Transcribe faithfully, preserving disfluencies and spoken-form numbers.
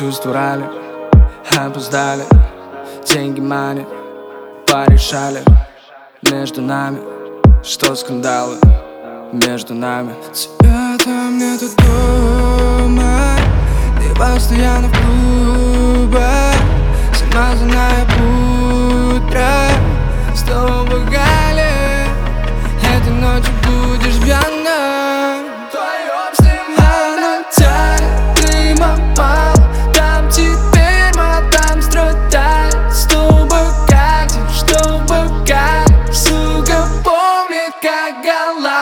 Чувства рали, опоздали, деньги манят, порешали между нами, что скандалы между нами. Тебя там нету дома, ты постоянно в клубах, сама зная утро. С тобой, Галя, этой ночью будешь пьяна. А на теле дыма мало, там теперь мадам страдает. С тобой, Катя, чтобы Галя, сука, помнит, как Галя.